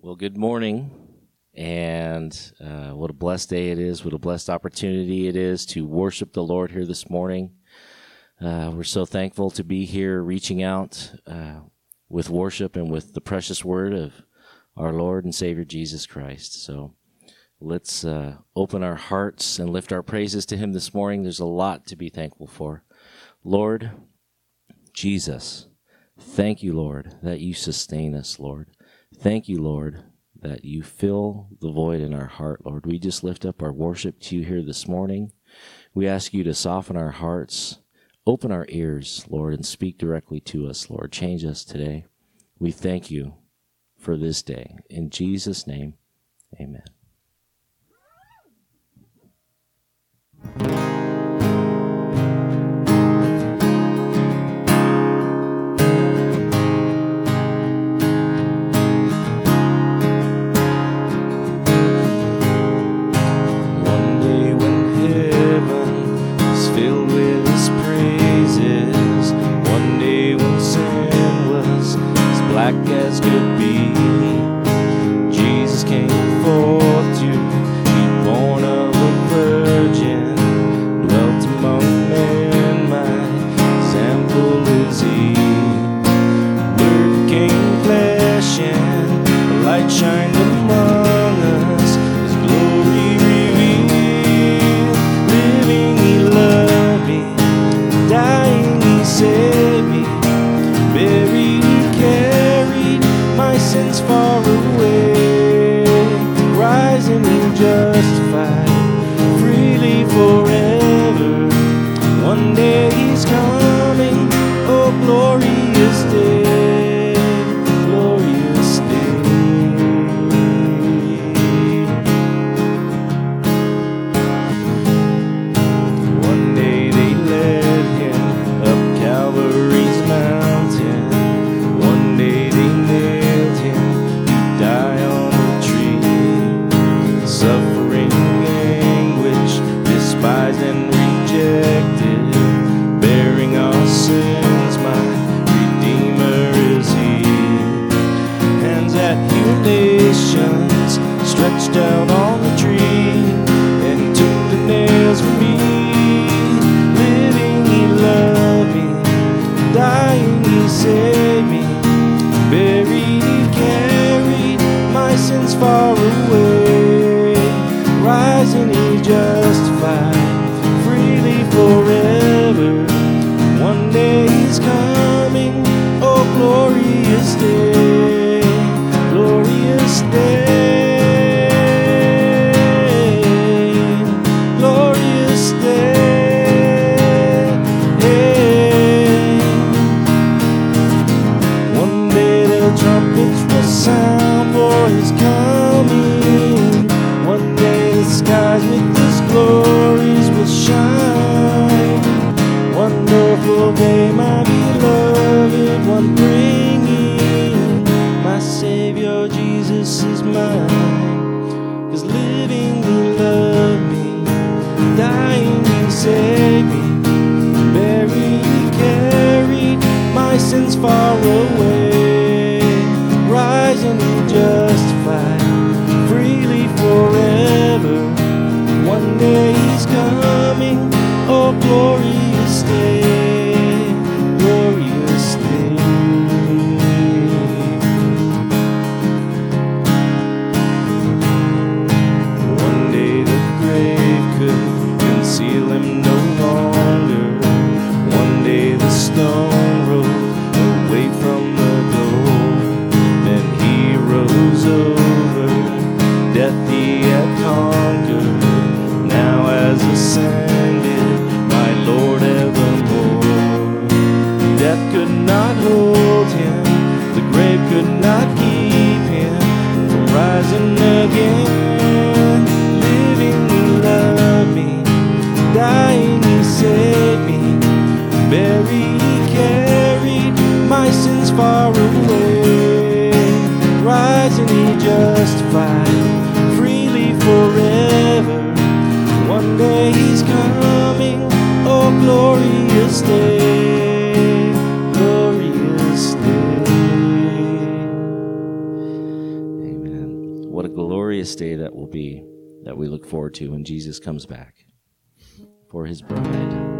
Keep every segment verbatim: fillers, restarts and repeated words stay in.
Well, good morning, and uh, what a blessed day it is, what a blessed opportunity it is to worship the Lord here this morning. Uh, we're so thankful to be here reaching out uh, with worship and with the precious word of our Lord and Savior Jesus Christ. So let's uh, open our hearts and lift our praises to Him this morning. There's a lot to be thankful for. Lord Jesus, thank you, Lord, that you sustain us, Lord. Thank you, Lord, that you fill the void in our heart, Lord. We just lift up our worship to you here this morning. We ask you to soften our hearts, open our ears, Lord, and speak directly to us, Lord. Change us today. We thank you for this day. In Jesus' name, amen. Black as could be, Jesus came forth to be born of a virgin, dwelt among men, my example is he. Word became flesh and the light shined among us, his glory revealed. Living he loved me, dying he saved me, buried sins far away, rising and justified, freely forever. One day he's coming, oh glorious day, glorious day. One day they led him up Calvary's mountain, one day they nailed die on a tree, suffering anguish, despised and rejected, bearing our sins, my Redeemer is he. Hands that heal nations stretched out on the tree, and he took the nails for me. Living he loved me, dying he saved me, buried he carried my sins far away, rising he justified, freely forever. One day he's coming, oh glorious day, glorious day, glorious day. One day the trumpets will sound for his coming. One day the skies with his glories will shine. Wonderful day, my beloved one, bringing my Savior Jesus is mine. 'Cause living he loved me, dying he saved me, buried he carried my sins far away, rising and justified, freely forever. One day he's coming, oh glorious day, glorious day. One day the grave could conceal him no longer. One day the stone rolled away from the door. Then he rose over, death he had conquered, now has ascended, my Lord evermore. Death could not hold him, the grave could not keep him from rising again. Living he loved me, dying he saved me, buried he carried my sins far away, rising he justified, freely forever. One day he's coming, oh glorious day, glorious day. Amen. glorious day that will be, that we look forward to when Jesus comes back for his bride.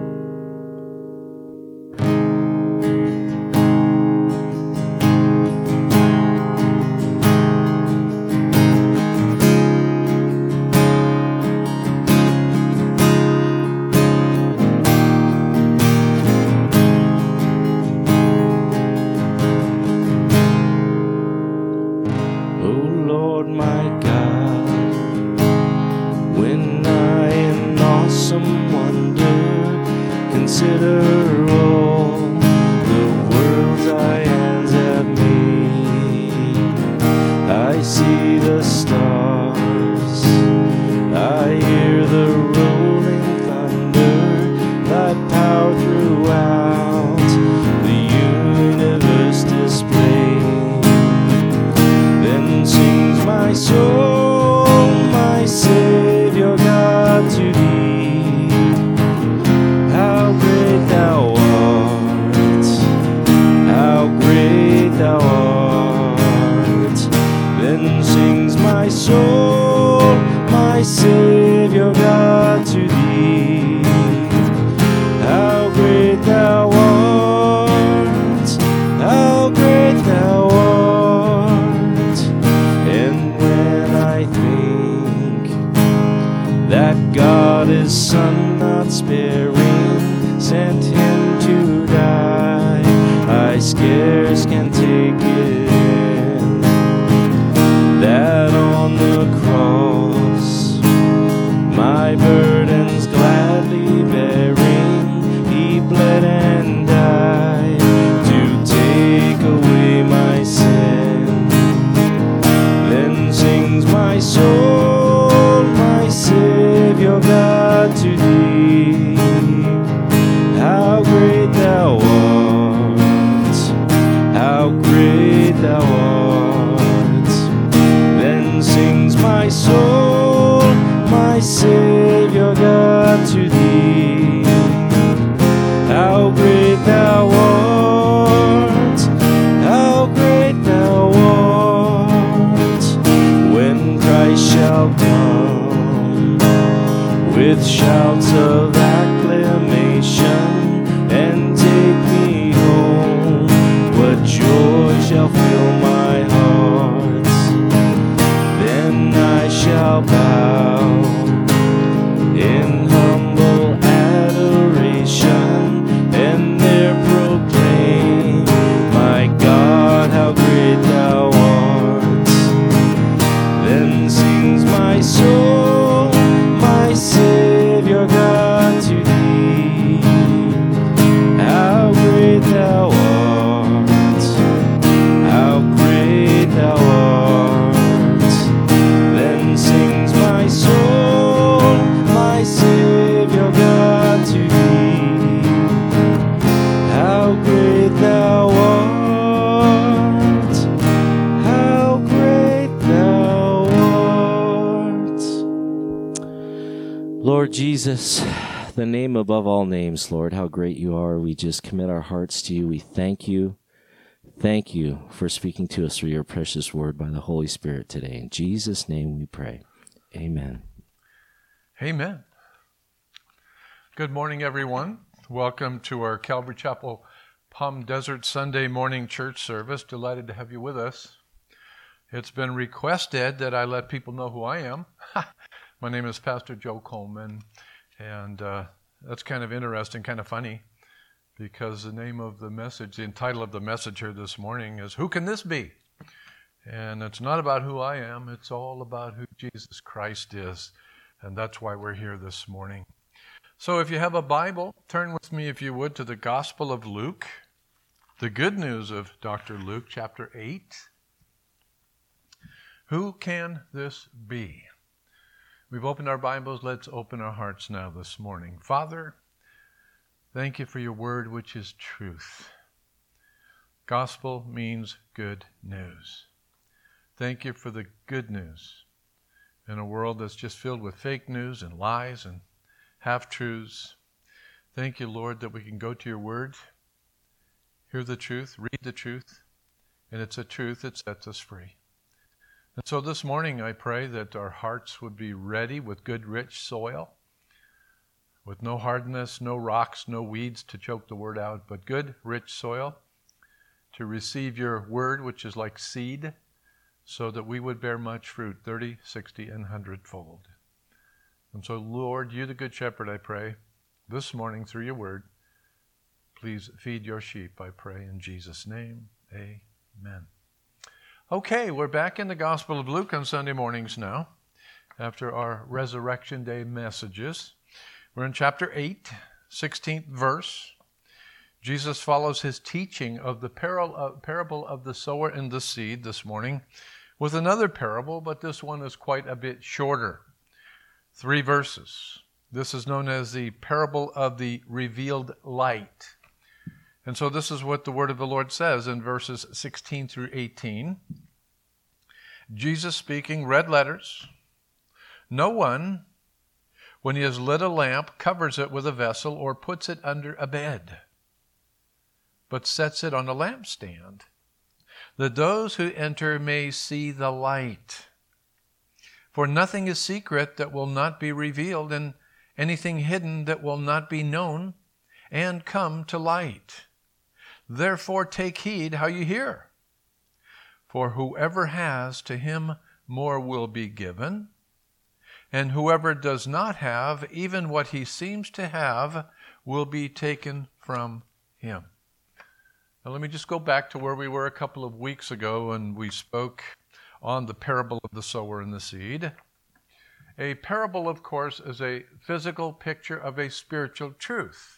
Jesus, the name above all names, Lord, how great you are. We just commit our hearts to you. We thank you. Thank you for speaking to us through your precious word by the Holy Spirit today. In Jesus' name we pray. Amen. Amen. Good morning, everyone. Welcome to our Calvary Chapel Palm Desert Sunday morning church service. Delighted to have you with us. It's been requested that I let people know who I am. My name is Pastor Joe Coleman, and uh, that's kind of interesting, kind of funny, because the name of the message, the title of the message here this morning is, Who Can This Be? And it's not about who I am, it's all about who Jesus Christ is, and that's why we're here this morning. So if you have a Bible, turn with me, if you would, to the Gospel of Luke, the good news of Doctor Luke, chapter eight. Who can this be? We've opened our Bibles. Let's open our hearts now this morning. Father, thank you for your word, which is truth. Gospel means good news. Thank you for the good news in a world that's just filled with fake news and lies and half-truths. Thank you, Lord, that we can go to your word, hear the truth, read the truth, and it's a truth that sets us free. And so this morning I pray that our hearts would be ready with good, rich soil, with no hardness, no rocks, no weeds to choke the word out, but good, rich soil to receive your word, which is like seed, so that we would bear much fruit, thirty, sixty, and hundredfold. And so, Lord, you the good shepherd, I pray, this morning through your word, please feed your sheep, I pray in Jesus' name. Amen. Okay, we're back in the Gospel of Luke on Sunday mornings now, after our Resurrection Day messages. We're in chapter eight, sixteenth verse. Jesus follows his teaching of the parable of the sower and the seed this morning with another parable, but this one is quite a bit shorter. Three verses. This is known as the parable of the revealed light. And so this is what the word of the Lord says in verses sixteen through eighteen. Jesus speaking, red letters. No one, when he has lit a lamp, covers it with a vessel or puts it under a bed, but sets it on a lampstand, that those who enter may see the light. For nothing is secret that will not be revealed, and anything hidden that will not be known and come to light. Therefore take heed how you hear. For whoever has, to him more will be given, and whoever does not have, even what he seems to have, will be taken from him. Now let me just go back to where we were a couple of weeks ago when we spoke on the parable of the sower and the seed. A parable, of course, is a physical picture of a spiritual truth.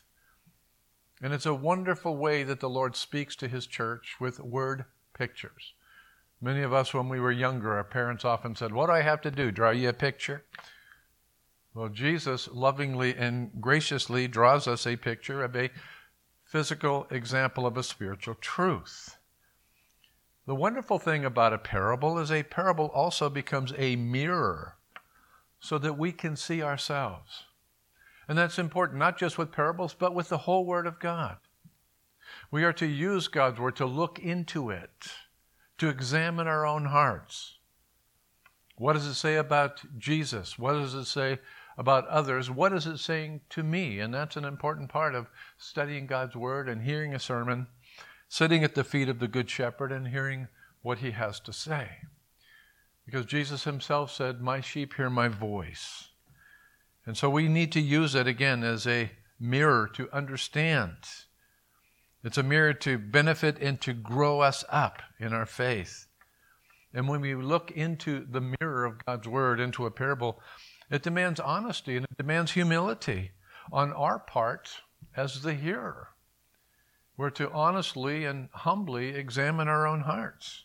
And it's a wonderful way that the Lord speaks to his church with word pictures. Many of us, when we were younger, our parents often said, "What do I have to do? Draw you a picture?" Well, Jesus lovingly and graciously draws us a picture of a physical example of a spiritual truth. The wonderful thing about a parable is a parable also becomes a mirror so that we can see ourselves. And that's important, not just with parables, but with the whole Word of God. We are to use God's Word to look into it, to examine our own hearts. What does it say about Jesus? What does it say about others? What is it saying to me? And that's an important part of studying God's Word and hearing a sermon, sitting at the feet of the Good Shepherd and hearing what he has to say. Because Jesus himself said, "My sheep hear my voice." And so we need to use it again as a mirror to understand. It's a mirror to benefit and to grow us up in our faith. And when we look into the mirror of God's Word, into a parable, it demands honesty and it demands humility on our part as the hearer. We're to honestly and humbly examine our own hearts.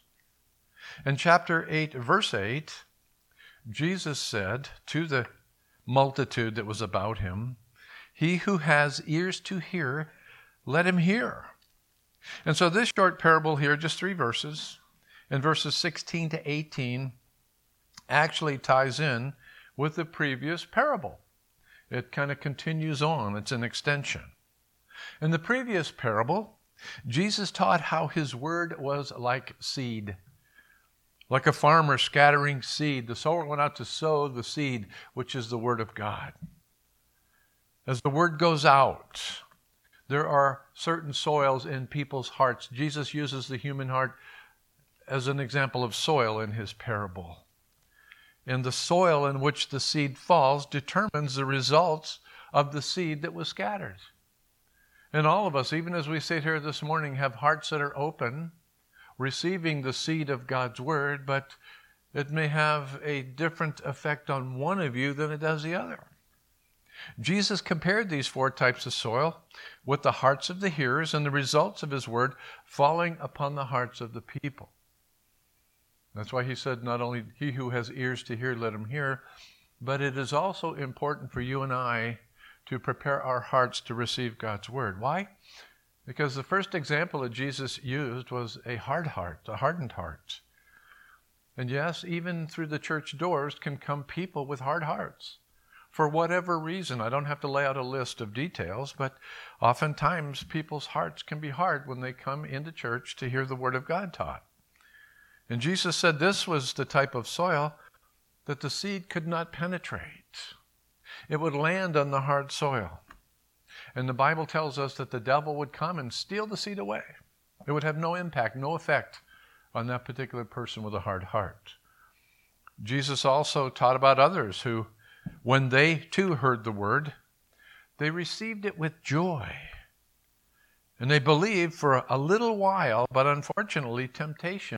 In chapter eight, verse eight, Jesus said to the multitude that was about him, "He who has ears to hear, let him hear." And so this short parable here, just three verses, in verses sixteen to eighteen, actually ties in with the previous parable. It kind of continues on. It's an extension. In the previous parable, Jesus taught how his word was like seed. Like a farmer scattering seed, the sower went out to sow the seed, which is the Word of God. As the Word goes out, there are certain soils in people's hearts. Jesus uses the human heart as an example of soil in his parable. And the soil in which the seed falls determines the results of the seed that was scattered. And all of us, even as we sit here this morning, have hearts that are open, receiving the seed of God's Word, but it may have a different effect on one of you than it does the other. Jesus compared these four types of soil with the hearts of the hearers and the results of his word falling upon the hearts of the people. That's why he said, not only he who has ears to hear, let him hear, but it is also important for you and I to prepare our hearts to receive God's word. Why? Because the first example that Jesus used was a hard heart, a hardened heart. And yes, even through the church doors can come people with hard hearts. For whatever reason, I don't have to lay out a list of details, but oftentimes people's hearts can be hard when they come into church to hear the Word of God taught. And Jesus said this was the type of soil that the seed could not penetrate. It would land on the hard soil. And the Bible tells us that the devil would come and steal the seed away. It would have no impact, no effect on that particular person with a hard heart. Jesus also taught about others who, when they too heard the word, they received it with joy. And they believed for a little while, but unfortunately, temptation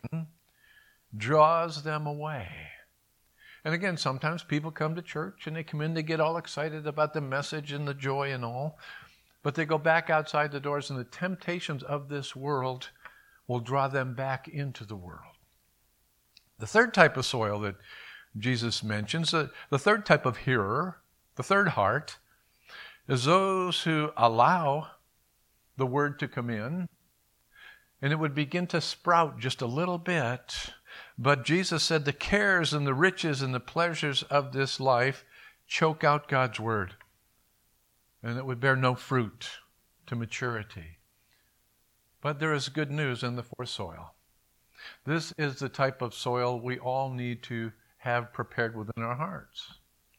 draws them away. And again, sometimes people come to church and they come in, they get all excited about the message and the joy and all, but they go back outside the doors and the temptations of this world will draw them back into the world. The third type of soil that Jesus mentions, uh, the third type of hearer, the third heart, is those who allow the word to come in, and it would begin to sprout just a little bit. But Jesus said the cares and the riches and the pleasures of this life choke out God's word, and it would bear no fruit to maturity. But there is good news in the fourth soil. This is the type of soil we all need to have prepared within our hearts.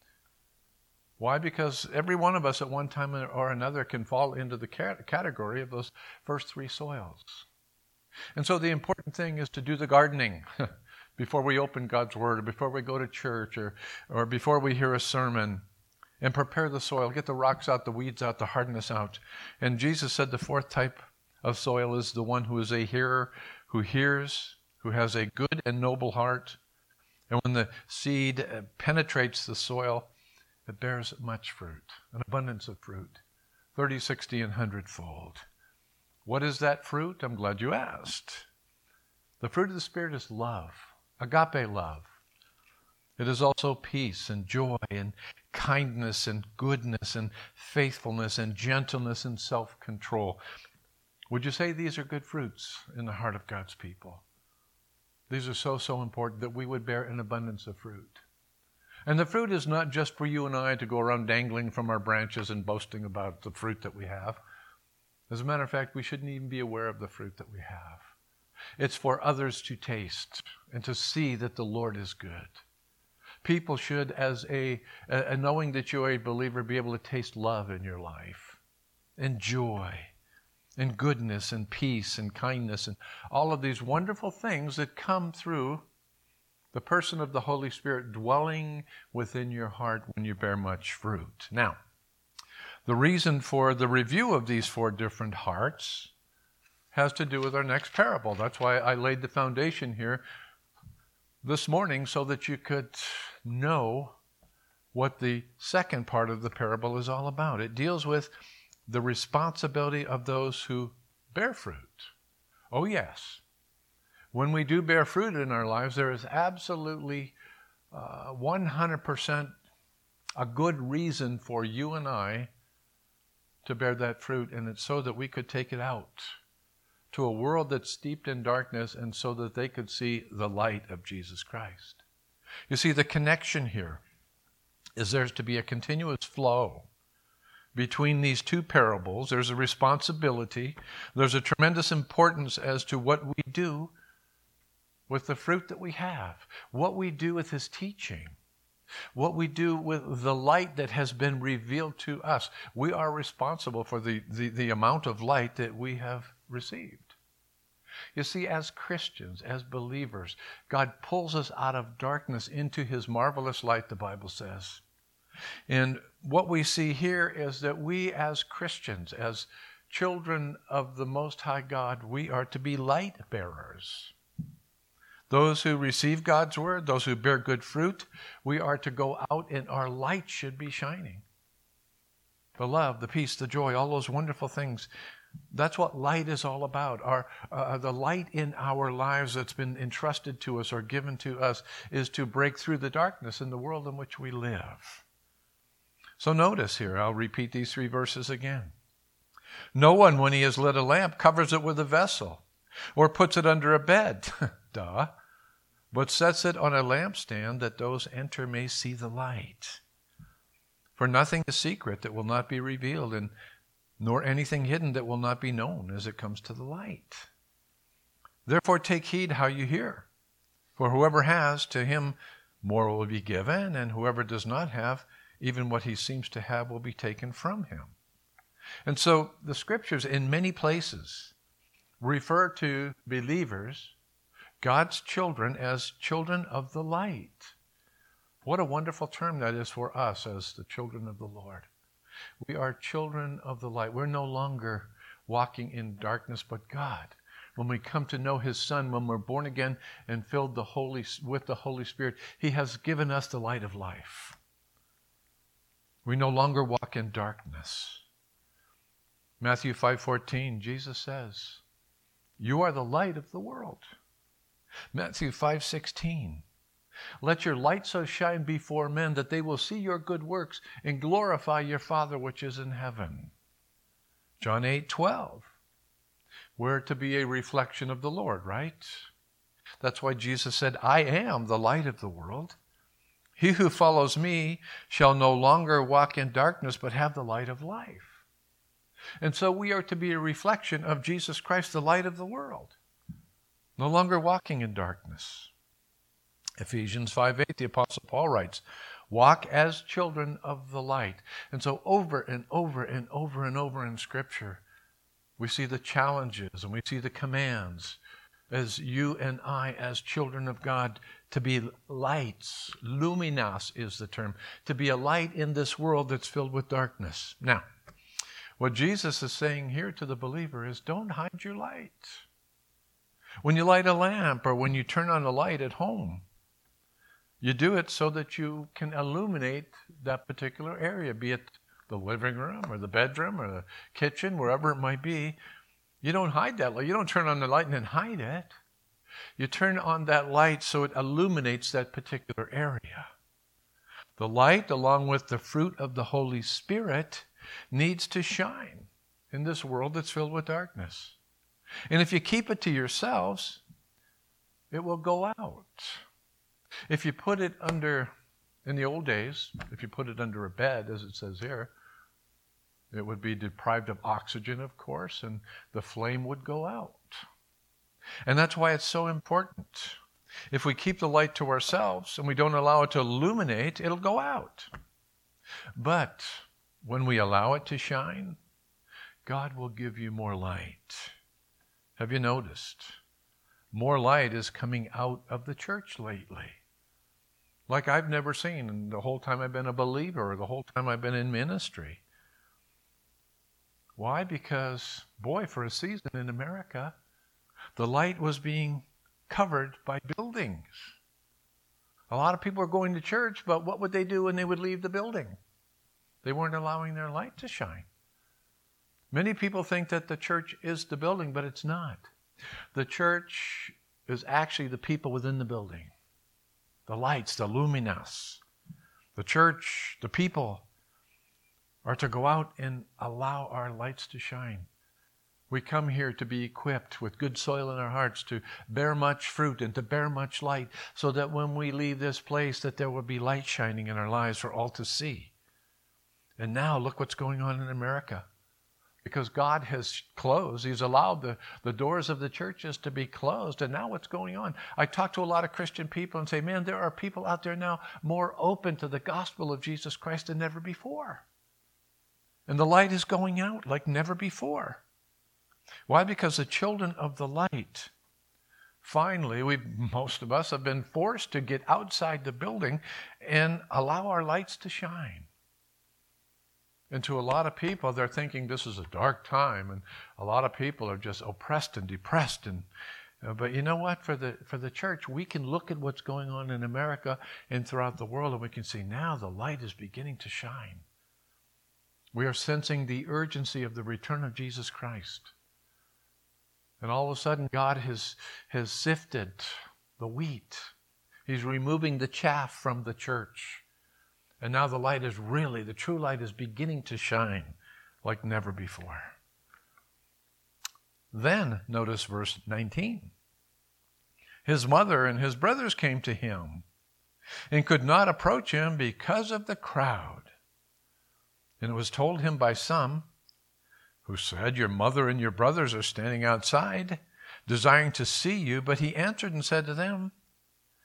Why? Because every one of us at one time or another can fall into the category of those first three soils. And so the important thing is to do the gardening before we open God's Word, or before we go to church, or, or before we hear a sermon, and prepare the soil, get the rocks out, the weeds out, the hardness out. And Jesus said the fourth type of soil is the one who is a hearer, who hears, who has a good and noble heart. And when the seed penetrates the soil, it bears much fruit, an abundance of fruit, thirty, sixty, and hundredfold. What is that fruit? I'm glad you asked. The fruit of the Spirit is love, agape love. It is also peace and joy and kindness and goodness and faithfulness and gentleness and self-control. Would you say these are good fruits in the heart of God's people? These are so, so important that we would bear an abundance of fruit. And the fruit is not just for you and I to go around dangling from our branches and boasting about the fruit that we have. As a matter of fact, we shouldn't even be aware of the fruit that we have. It's for others to taste and to see that the Lord is good. People should, as a, a knowing that you're a believer, be able to taste love in your life, and joy, and goodness, and peace, and kindness, and all of these wonderful things that come through the person of the Holy Spirit dwelling within your heart when you bear much fruit. Now, the reason for the review of these four different hearts has to do with our next parable. That's why I laid the foundation here this morning, so that you could know what the second part of the parable is all about. It deals with the responsibility of those who bear fruit. Oh yes, when we do bear fruit in our lives, there is absolutely uh, one hundred percent a good reason for you and I to bear that fruit, and it's so that we could take it out to a world that's steeped in darkness, and so that they could see the light of Jesus Christ. You see, the connection here is there's to be a continuous flow between these two parables. There's a responsibility. There's a tremendous importance as to what we do with the fruit that we have, what we do with his teaching, what we do with the light that has been revealed to us. We are responsible for the, the, the amount of light that we have received. You see, as Christians, as believers, God pulls us out of darkness into his marvelous light, the Bible says. And what we see here is that we as Christians, as children of the Most High God, we are to be light bearers. Those who receive God's word, those who bear good fruit, we are to go out and our light should be shining. The love, the peace, the joy, all those wonderful things. That's what light is all about. Our, uh, the light in our lives that's been entrusted to us or given to us is to break through the darkness in the world in which we live. So notice here, I'll repeat these three verses again. No one, when he has lit a lamp, covers it with a vessel or puts it under a bed, duh, but sets it on a lampstand that those enter may see the light. For nothing is secret that will not be revealed, and nor anything hidden that will not be known as it comes to the light. Therefore take heed how you hear. For whoever has, to him more will be given, and whoever does not have, even what he seems to have will be taken from him. And so the scriptures in many places refer to believers, God's children, as children of the light. What a wonderful term that is for us as the children of the Lord. We are children of the light. We're no longer walking in darkness, but God. When we come to know his Son, when we're born again and filled the Holy, with the Holy Spirit, he has given us the light of life. We no longer walk in darkness. Matthew five fourteen, Jesus says, you are the light of the world. Matthew five sixteen, let your light so shine before men that they will see your good works and glorify your Father which is in heaven. John eight twelve, we're to be a reflection of the Lord, right? That's why Jesus said, I am the light of the world. He who follows me shall no longer walk in darkness, but have the light of life. And so we are to be a reflection of Jesus Christ, the light of the world, no longer walking in darkness. Ephesians five eight, the Apostle Paul writes, walk as children of the light. And so over and over and over and over in Scripture, we see the challenges and we see the commands as you and I, as children of God, to be lights. Luminas is the term. To be a light in this world that's filled with darkness. Now, what Jesus is saying here to the believer is don't hide your light. When you light a lamp or when you turn on a light at home, you do it so that you can illuminate that particular area, be it the living room or the bedroom or the kitchen, wherever it might be. You don't hide that light. You don't turn on the light and then hide it. You turn on that light so it illuminates that particular area. The light, along with the fruit of the Holy Spirit, needs to shine in this world that's filled with darkness. And if you keep it to yourselves, it will go out. If you put it under, in the old days, if you put it under a bed, as it says here, it would be deprived of oxygen, of course, and the flame would go out. And that's why it's so important. If we keep the light to ourselves and we don't allow it to illuminate, it'll go out. But when we allow it to shine, God will give you more light. Have you noticed? More light is coming out of the church lately. Like I've never seen in the whole time I've been a believer or the whole time I've been in ministry. Why? Because, boy, for a season in America, the light was being covered by buildings. A lot of people were going to church, but what would they do when they would leave the building? They weren't allowing their light to shine. Many people think that the church is the building, but it's not. The church is actually the people within the building. The lights, the luminas. The church, the people, are to go out and allow our lights to shine. We come here to be equipped with good soil in our hearts to bear much fruit and to bear much light so that when we leave this place that there will be light shining in our lives for all to see. And now look what's going on in America. Because God has closed, He's allowed the, the doors of the churches to be closed. And now what's going on? I talk to a lot of Christian people and say, man, there are people out there now more open to the gospel of Jesus Christ than ever before. And the light is going out like never before. Why? Because the children of the light, finally, we most of us have been forced to get outside the building and allow our lights to shine. And to a lot of people, they're thinking this is a dark time, and a lot of people are just oppressed and depressed. And uh, but you know what? For the for the church, we can look at what's going on in America and throughout the world, and we can see now the light is beginning to shine. We are sensing the urgency of the return of Jesus Christ. And all of a sudden, God has, has sifted the wheat. He's removing the chaff from the church. And now the light is really, the true light is beginning to shine like never before. Then, notice verse nineteen. His mother and his brothers came to him and could not approach him because of the crowd. And it was told him by some who said, your mother and your brothers are standing outside, desiring to see you. But he answered and said to them,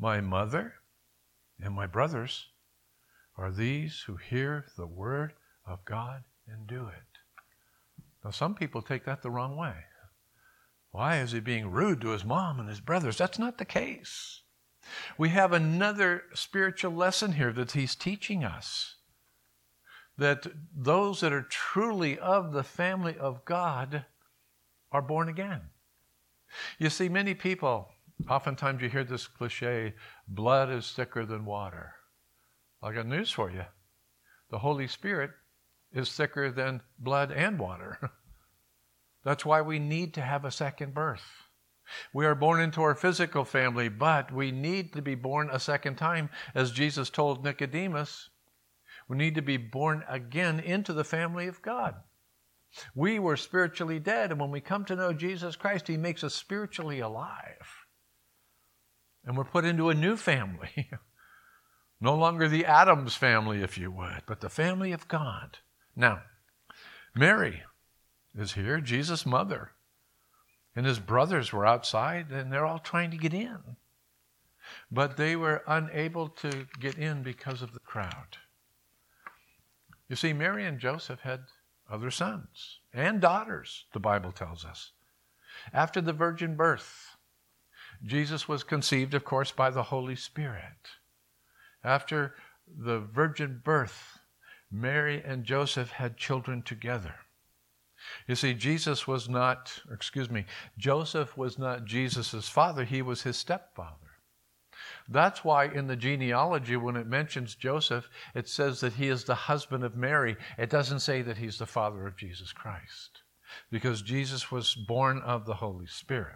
My mother and my brothers are these who hear the word of God and do it. Now, some people take that the wrong way. Why is he being rude to his mom and his brothers? That's not the case. We have another spiritual lesson here that he's teaching us. That those that are truly of the family of God are born again. You see, many people, oftentimes you hear this cliche, blood is thicker than water. I got news for you. The Holy Spirit is thicker than blood and water. That's why we need to have a second birth. We are born into our physical family, but we need to be born a second time. As Jesus told Nicodemus, we need to be born again into the family of God. We were spiritually dead, and when we come to know Jesus Christ, he makes us spiritually alive. And we're put into a new family. No longer the Adams family, if you would, but the family of God. Now, Mary is here, Jesus' mother. And his brothers were outside, and they're all trying to get in. But they were unable to get in because of the crowd. You see, Mary and Joseph had other sons and daughters, the Bible tells us. After the virgin birth, Jesus was conceived, of course, by the Holy Spirit. After the virgin birth, Mary and Joseph had children together. You see, Jesus was not, excuse me, Joseph was not Jesus' father, he was his stepfather. That's why in the genealogy, when it mentions Joseph, it says that he is the husband of Mary. It doesn't say that he's the father of Jesus Christ, because Jesus was born of the Holy Spirit.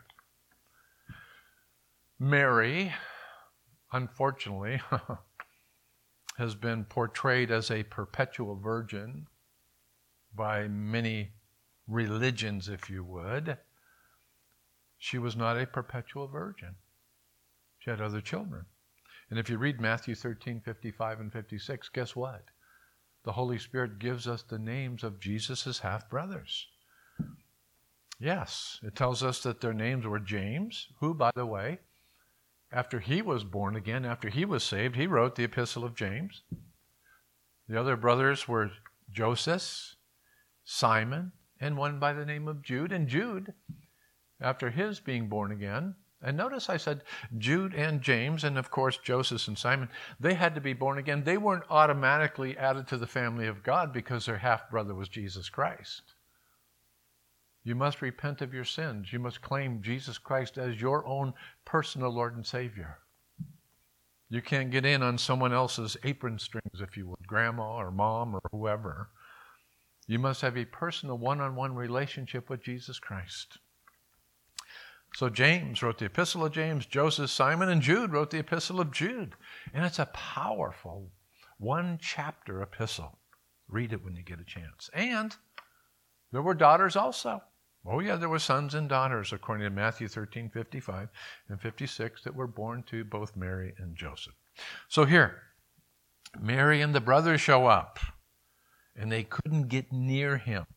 Mary, unfortunately, has been portrayed as a perpetual virgin by many religions, if you would. She was not a perpetual virgin. She had other children. And if you read Matthew thirteen, fifty-five and fifty-six, guess what? The Holy Spirit gives us the names of Jesus' half-brothers. Yes, it tells us that their names were James, who, by the way, after he was born again, after he was saved, he wrote the Epistle of James. The other brothers were Joseph, Simon, and one by the name of Jude. And Jude, after his being born again, and notice I said Jude and James, and of course Joseph and Simon, they had to be born again. They weren't automatically added to the family of God because their half-brother was Jesus Christ. You must repent of your sins. You must claim Jesus Christ as your own personal Lord and Savior. You can't get in on someone else's apron strings, if you would, grandma or mom or whoever. You must have a personal one-on-one relationship with Jesus Christ. So James wrote the Epistle of James, Joseph, Simon, and Jude wrote the Epistle of Jude. And it's a powerful one-chapter epistle. Read it when you get a chance. And there were daughters also. Oh yeah, there were sons and daughters, according to Matthew thirteen, fifty-five and fifty-six, that were born to both Mary and Joseph. So here, Mary and the brothers show up, and they couldn't get near him.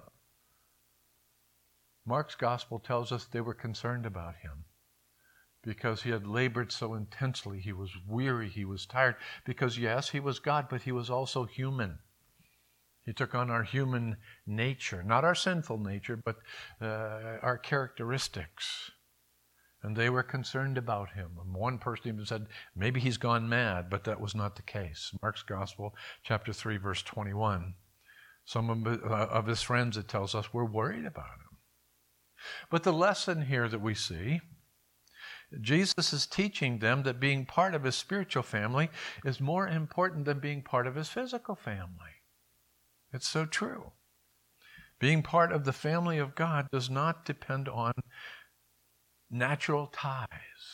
Mark's gospel tells us they were concerned about him because he had labored so intensely. He was weary, he was tired, because yes, he was God, but he was also human. He took on our human nature, not our sinful nature, but uh, our characteristics. And they were concerned about him. And one person even said, maybe he's gone mad, but that was not the case. Mark's Gospel, chapter three, verse twenty-one. Some of, uh, of his friends, it tells us, were worried about him. But the lesson here that we see, Jesus is teaching them that being part of his spiritual family is more important than being part of his physical family. It's so true. Being part of the family of God does not depend on natural ties.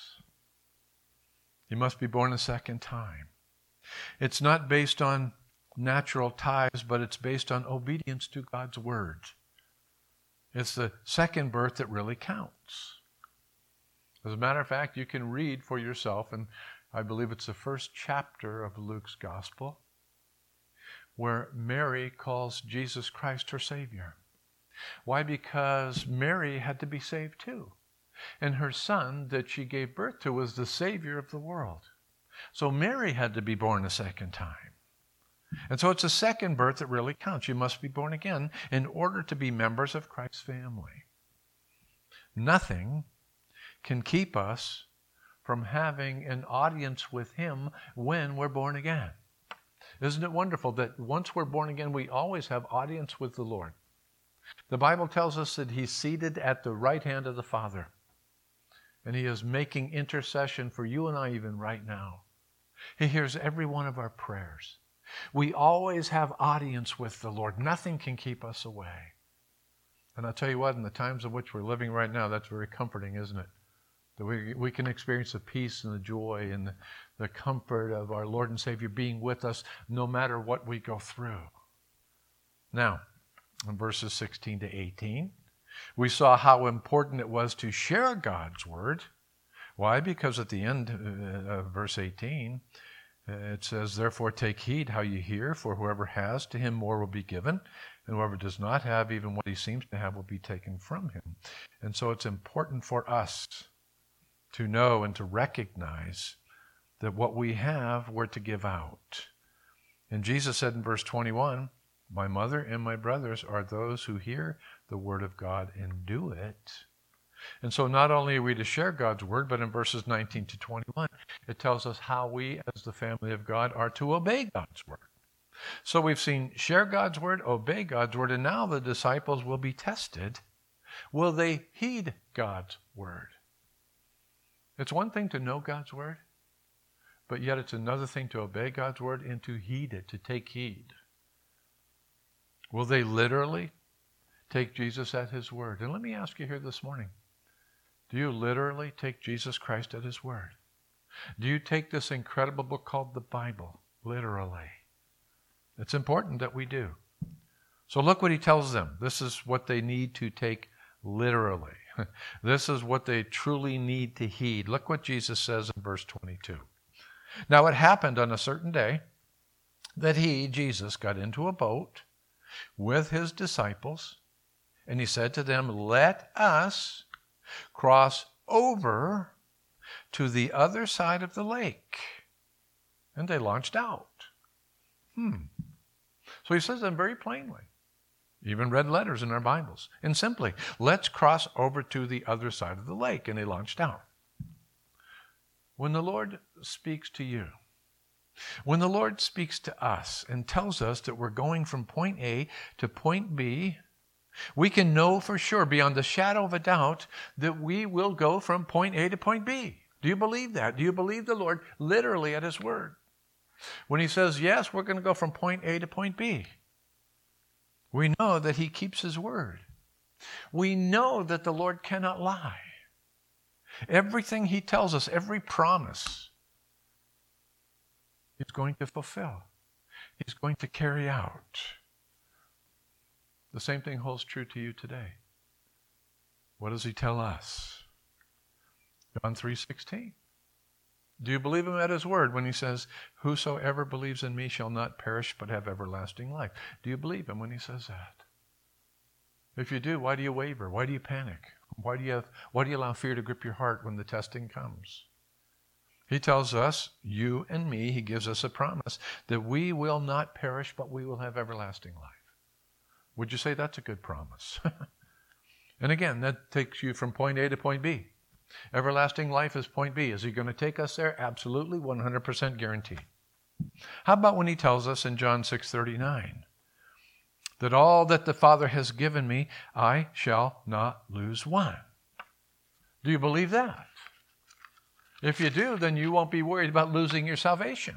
You must be born a second time. It's not based on natural ties, but it's based on obedience to God's word. It's the second birth that really counts. As a matter of fact, you can read for yourself, and I believe it's the first chapter of Luke's Gospel, where Mary calls Jesus Christ her Savior. Why? Because Mary had to be saved too. And her son that she gave birth to was the Savior of the world. So Mary had to be born a second time. And so it's a second birth that really counts. You must be born again in order to be members of Christ's family. Nothing can keep us from having an audience with Him when we're born again. Isn't it wonderful that once we're born again, we always have audience with the Lord? The Bible tells us that He's seated at the right hand of the Father. And He is making intercession for you and I even right now. He hears every one of our prayers. We always have audience with the Lord. Nothing can keep us away. And I'll tell you what, in the times in which we're living right now, that's very comforting, isn't it? That we, we can experience the peace and the joy and the, the comfort of our Lord and Savior being with us no matter what we go through. Now, in verses sixteen to eighteen, we saw how important it was to share God's Word. Why? Because at the end of verse eighteen, it says, "Therefore take heed how you hear, for whoever has, to him more will be given, and whoever does not have, even what he seems to have will be taken from him." And so it's important for us to know and to recognize that what we have, we're to give out. And Jesus said in verse twenty-one, "My mother and my brothers are those who hear the word of God and do it." And so not only are we to share God's word, but in verses nineteen to twenty-one, it tells us how we, as the family of God, are to obey God's word. So we've seen share God's word, obey God's word, and now the disciples will be tested. Will they heed God's word? It's one thing to know God's word, but yet it's another thing to obey God's word and to heed it, to take heed. Will they literally take Jesus at His word? And let me ask you here this morning, do you literally take Jesus Christ at His word? Do you take this incredible book called the Bible literally? It's important that we do. So look what He tells them. This is what they need to take literally. This is what they truly need to heed. Look what Jesus says in verse twenty-two. "Now it happened on a certain day that He, Jesus, got into a boat with His disciples, and He said to them, 'Let us cross over to the other side of the lake.' And they launched out." Hmm. So He says them very plainly. Even red letters in our Bibles. And simply, let's cross over to the other side of the lake. And they launched out. When the Lord speaks to you, when the Lord speaks to us and tells us that we're going from point A to point B, we can know for sure, beyond the shadow of a doubt, that we will go from point A to point B. Do you believe that? Do you believe the Lord literally at His word? When He says, yes, we're going to go from point A to point B, we know that He keeps His word. We know that the Lord cannot lie. Everything He tells us, every promise, He's going to fulfill. He's going to carry out. The same thing holds true to you today. What does He tell us? John three sixteen. Do you believe Him at His word when He says, "Whosoever believes in me shall not perish but have everlasting life"? Do you believe Him when He says that? If you do, why do you waver? Why do you panic? Why do you have, why do you allow fear to grip your heart when the testing comes? He tells us, you and me, He gives us a promise that we will not perish but we will have everlasting life. Would you say that's a good promise? And again, that takes you from point A to point B. Everlasting life is point B. Is He going to take us there? Absolutely, one hundred percent guaranteed. How about when He tells us in John six thirty-nine that all that the Father has given me, I shall not lose one? Do you believe that? If you do, then you won't be worried about losing your salvation.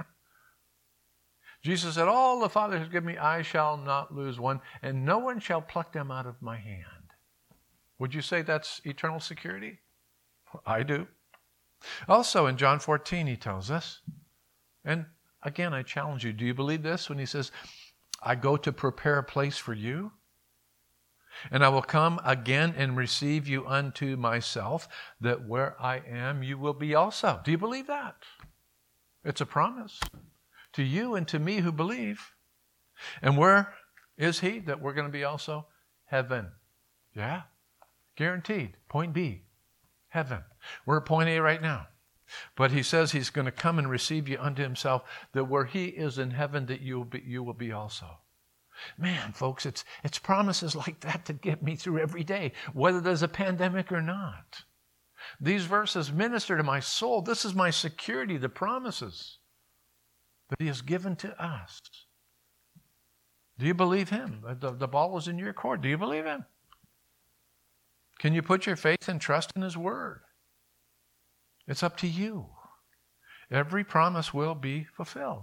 Jesus said, all the Father has given me, I shall not lose one, and no one shall pluck them out of my hand. Would you say that's eternal security? I do. Also in John fourteen, He tells us, and again, I challenge you, do you believe this when He says, I go to prepare a place for you, and I will come again and receive you unto myself, that where I am, you will be also. Do you believe that? It's a promise to you and to me who believe. And where is He? That we're going to be also? Heaven. Yeah, guaranteed. Point B. heaven. We're at point A right now. But he says he's going to come and receive you unto himself, that where he is in heaven, that you will be, you will be also. Man, folks, it's, it's promises like that that get me through every day, whether there's a pandemic or not. These verses minister to my soul. This is my security, the promises that he has given to us. Do you believe him? The, the ball is in your court. Do you believe him? Can you put your faith and trust in his word? It's up to you. Every promise will be fulfilled.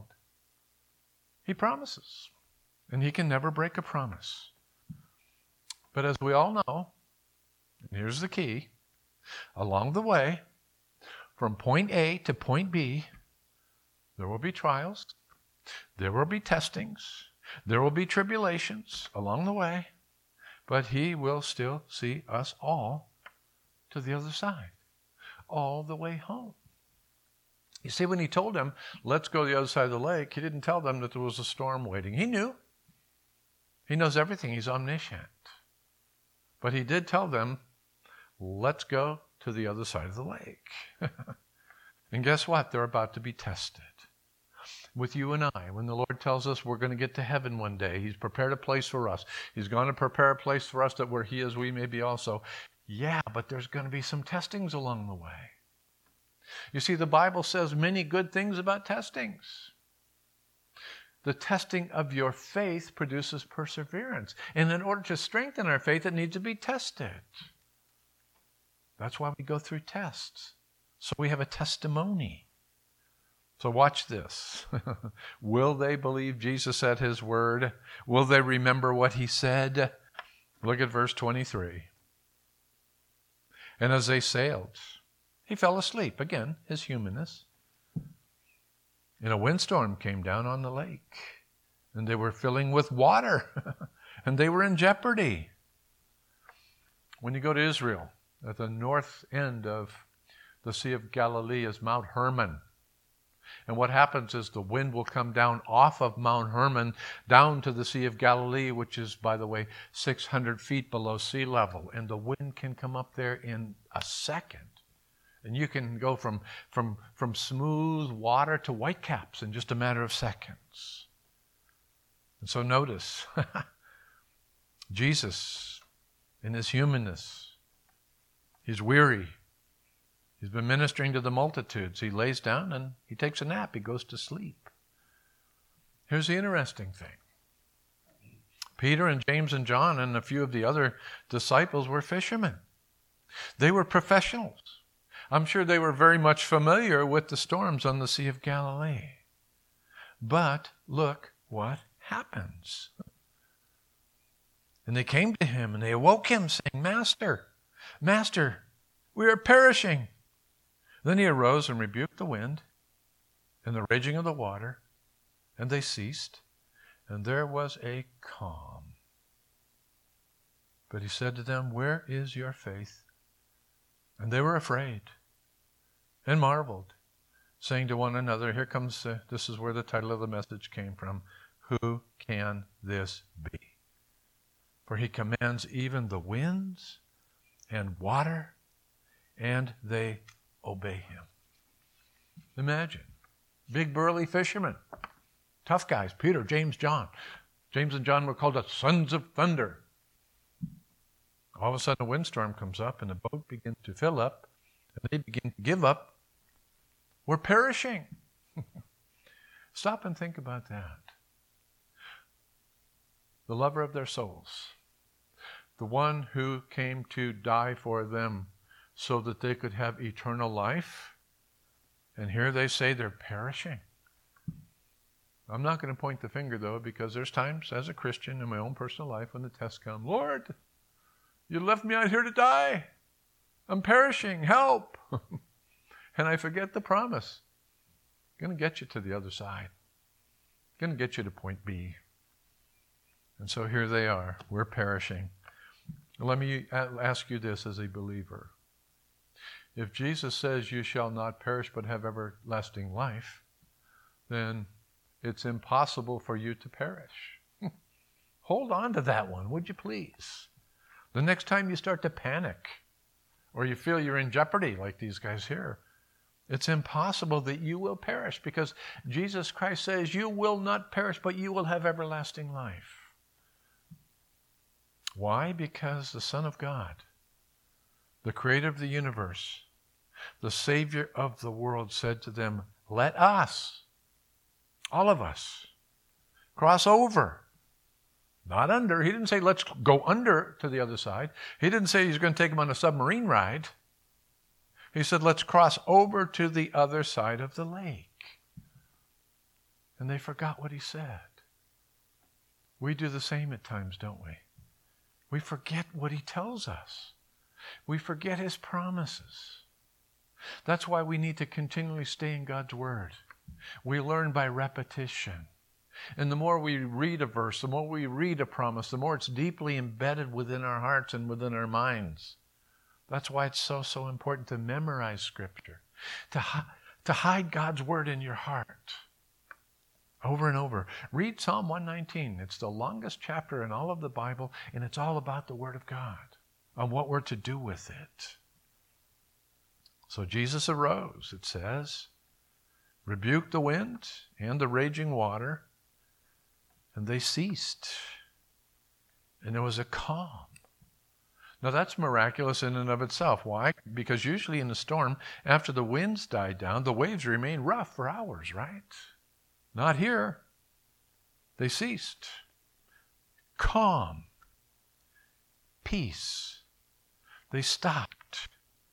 He promises, and he can never break a promise. But as we all know, and here's the key, along the way, from point A to point B, there will be trials, there will be testings, there will be tribulations along the way, but he will still see us all to the other side, all the way home. You see, when he told them, let's go to the other side of the lake, he didn't tell them that there was a storm waiting. He knew. He knows everything. He's omniscient. But he did tell them, let's go to the other side of the lake. And guess what? They're about to be tested. With you and I, when the Lord tells us we're going to get to heaven one day, he's prepared a place for us. He's going to prepare a place for us that where he is, we may be also. Yeah, but there's going to be some testings along the way. You see, the Bible says many good things about testings. The testing of your faith produces perseverance. And in order to strengthen our faith, it needs to be tested. That's why we go through tests. So we have a testimony. So watch this. Will they believe Jesus at his word? Will they remember what he said? Look at verse twenty-three. And as they sailed, he fell asleep. Again, his humanness. And a windstorm came down on the lake. And they were filling with water. And they were in jeopardy. When you go to Israel, at the north end of the Sea of Galilee is Mount Hermon. And what happens is the wind will come down off of Mount Hermon down to the Sea of Galilee, which is, by the way, six hundred feet below sea level. And the wind can come up there in a second. And you can go from, from, from smooth water to whitecaps in just a matter of seconds. And so notice, Jesus, in his humanness, he's weary. He's been ministering to the multitudes. He lays down and he takes a nap. He goes to sleep. Here's the interesting thing. Peter and James and John and a few of the other disciples were fishermen. They were professionals. I'm sure they were very much familiar with the storms on the Sea of Galilee. But look what happens. And they came to him and they awoke him saying, Master, Master, we are perishing. Then he arose and rebuked the wind and the raging of the water, and they ceased, and there was a calm. But he said to them, where is your faith? And they were afraid and marveled, saying to one another, here comes, the, this is where the title of the message came from, who can this be? For he commands even the winds and water, and they obey him. Imagine, big burly fishermen, tough guys, Peter, James, John. James and John were called the sons of thunder. All of a sudden a windstorm comes up and the boat begins to fill up and they begin to give up. We're perishing. Stop and think about that. The lover of their souls, the one who came to die for them so that they could have eternal life. And here they say they're perishing. I'm not going to point the finger, though, because there's times as a Christian in my own personal life when the tests come, Lord, you left me out here to die. I'm perishing. Help. And I forget the promise. I'm going to get you to the other side. I'm going to get you to point B. And so here they are. We're perishing. Let me ask you this as a believer. If Jesus says you shall not perish but have everlasting life, then it's impossible for you to perish. Hold on to that one, would you please? The next time you start to panic or you feel you're in jeopardy like these guys here, it's impossible that you will perish, because Jesus Christ says you will not perish, but you will have everlasting life. Why? Because the Son of God, the creator of the universe, the Savior of the world, said to them, let us, all of us, cross over. Not under. He didn't say let's go under to the other side. He didn't say he's going to take them on a submarine ride. He said let's cross over to the other side of the lake. And they forgot what he said. We do the same at times, don't we? We forget what he tells us. We forget his promises. That's why we need to continually stay in God's Word. We learn by repetition. And the more we read a verse, the more we read a promise, the more it's deeply embedded within our hearts and within our minds. That's why it's so, so important to memorize Scripture, to, hi- to hide God's Word in your heart over and over. Read Psalm one nineteen. It's the longest chapter in all of the Bible, and it's all about the Word of God, on what we're to do with it. So Jesus arose, it says, rebuked the wind and the raging water, and they ceased. And there was a calm. Now that's miraculous in and of itself. Why? Because usually in a storm, after the winds die down, the waves remain rough for hours, right? Not here. They ceased. Calm. Peace. They stopped.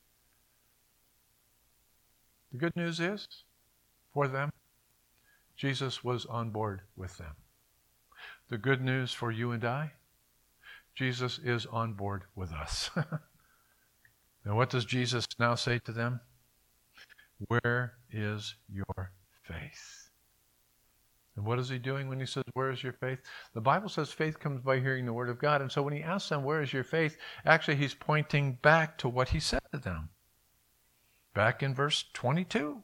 The good news is, for them, Jesus was on board with them. The good news for you and I, Jesus is on board with us. Now what does Jesus now say to them? Where is your faith? And what is he doing when he says, where is your faith? The Bible says faith comes by hearing the word of God. And so when he asks them, where is your faith? Actually, he's pointing back to what he said to them. Back in verse twenty-two.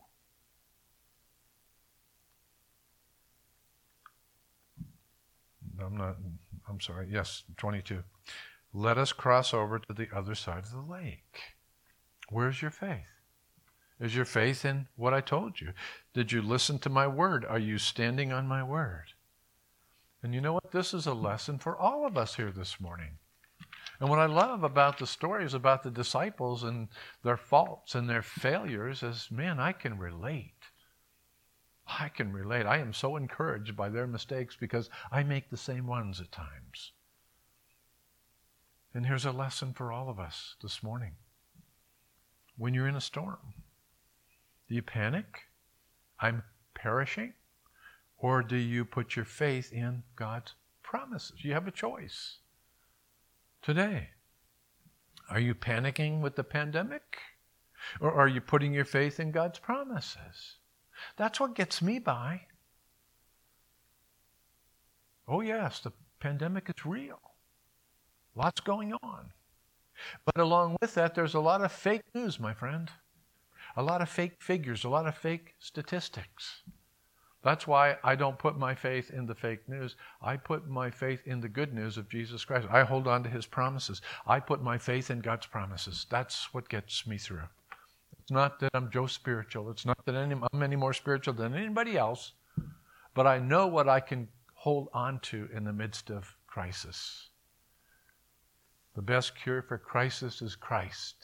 I'm not, I'm sorry. Yes, twenty-two. Let us cross over to the other side of the lake. Where's your faith? Is your faith in what I told you? Did you listen to my word? Are you standing on my word? And you know what? This is a lesson for all of us here this morning. And what I love about the stories about the disciples and their faults and their failures is, man, I can relate. I can relate. I am so encouraged by their mistakes because I make the same ones at times. And here's a lesson for all of us this morning. When you're in a storm, do you panic? I'm perishing? Or do you put your faith in God's promises? You have a choice today. Are you panicking with the pandemic? Or are you putting your faith in God's promises? That's what gets me by. Oh yes, the pandemic is real. Lots going on. But along with that, there's a lot of fake news, my friend. A lot of fake figures, a lot of fake statistics. That's why I don't put my faith in the fake news. I put my faith in the good news of Jesus Christ. I hold on to his promises. I put my faith in God's promises. That's what gets me through. It's not that I'm Joe spiritual. It's not that any, I'm any more spiritual than anybody else. But I know what I can hold on to in the midst of crisis. The best cure for crisis is Christ.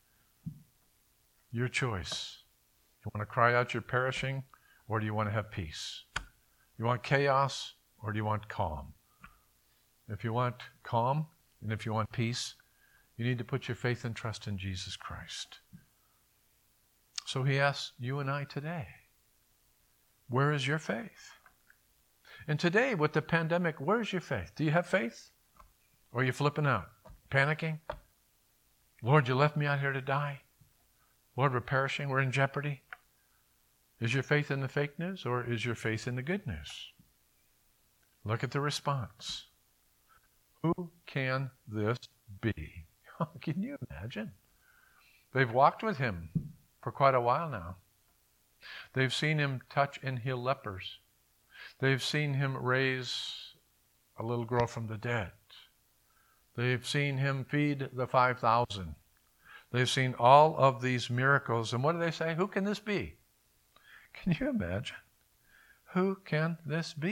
Your choice. You want to cry out you're perishing, or do you want to have peace? You want chaos, or do you want calm? If you want calm, and if you want peace, you need to put your faith and trust in Jesus Christ. So he asks you and I today, where is your faith? And today, with the pandemic, where's your faith? Do you have faith? Or are you flipping out, panicking? Lord, you left me out here to die. Lord, we're perishing. We're in jeopardy. Is your faith in the fake news, or is your faith in the good news? Look at the response. Who can this be? Can you imagine? They've walked with him for quite a while now. They've seen him touch and heal lepers. They've seen him raise a little girl from the dead. They've seen him feed the five thousand. They've seen all of these miracles. And what do they say? Who can this be? Can you imagine? Who can this be?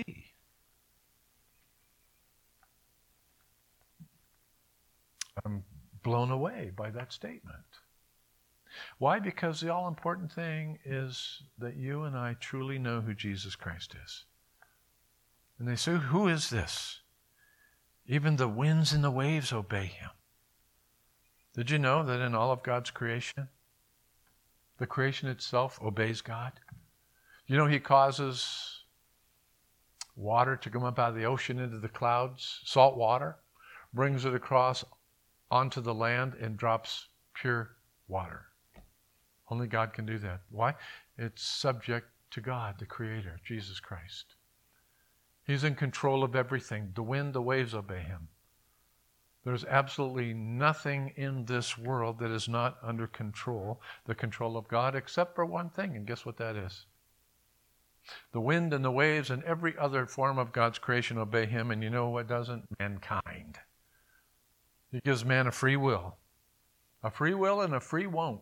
I'm blown away by that statement. Why? Because the all-important thing is that you and I truly know who Jesus Christ is. And they say, who is this? Even the winds and the waves obey him. Did you know that in all of God's creation, the creation itself obeys God? You know, he causes water to come up out of the ocean into the clouds, salt water, brings it across onto the land and drops pure water. Only God can do that. Why? It's subject to God, the Creator, Jesus Christ. He's in control of everything. The wind, the waves obey him. There's absolutely nothing in this world that is not under control, the control of God, except for one thing, and guess what that is? The wind and the waves and every other form of God's creation obey him, and you know what doesn't? Mankind. He gives man a free will. A free will and a free won't.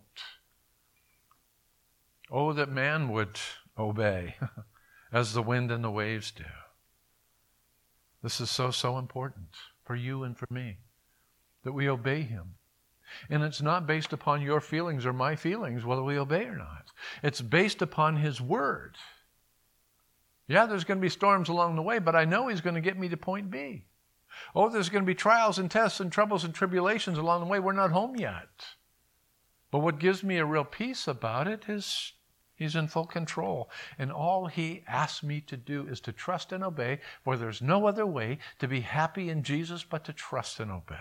Oh, that man would obey as the wind and the waves do. This is so, so important for you and for me, that we obey him. And it's not based upon your feelings or my feelings, whether we obey or not. It's based upon his word. Yeah, there's going to be storms along the way, but I know he's going to get me to point B. Oh, there's going to be trials and tests and troubles and tribulations along the way. We're not home yet. But what gives me a real peace about it is he's in full control. And all he asks me to do is to trust and obey, for there's no other way to be happy in Jesus but to trust and obey.